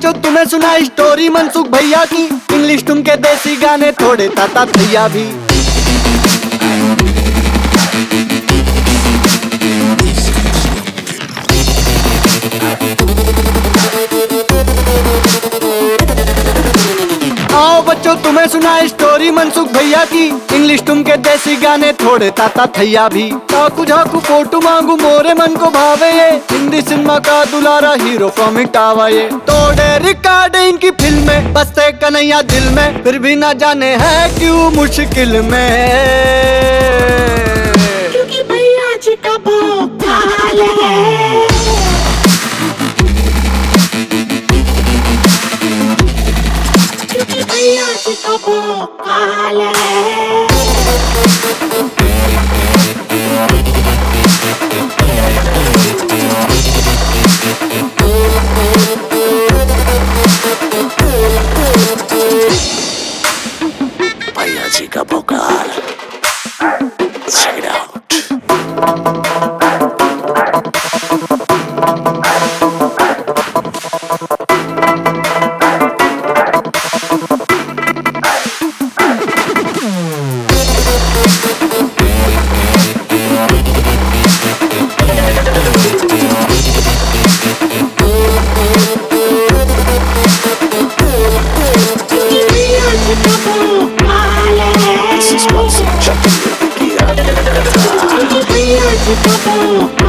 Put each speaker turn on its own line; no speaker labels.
बच्चों तुम्हें सुना स्टोरी मनसुख भैया की, इंग्लिश तुम के देसी गाने थोड़े ताता भैया भी। आओ बच्चों तुम्हें सुना स्टोरी मनसुख भैया की, इंग्लिश तुम के देसी गाने थोड़े ताता थैया भी। चाकू झाकू फोटू मांगू मोरे मन को भावे ये, हिंदी सिनेमा का दुलारा हीरो फ्रॉम इटावा ये। तोड़े रिकॉर्ड इनकी फिल्म में, बसते कन्हैया दिल में, फिर भी ना जाने है क्यों मुश्किल में।
क्योंकि भैया जी का भोपाल है। भैया जी का भोपाल है।
भैया जी का Bhokaal. Check it out.
This is what's in Chucky.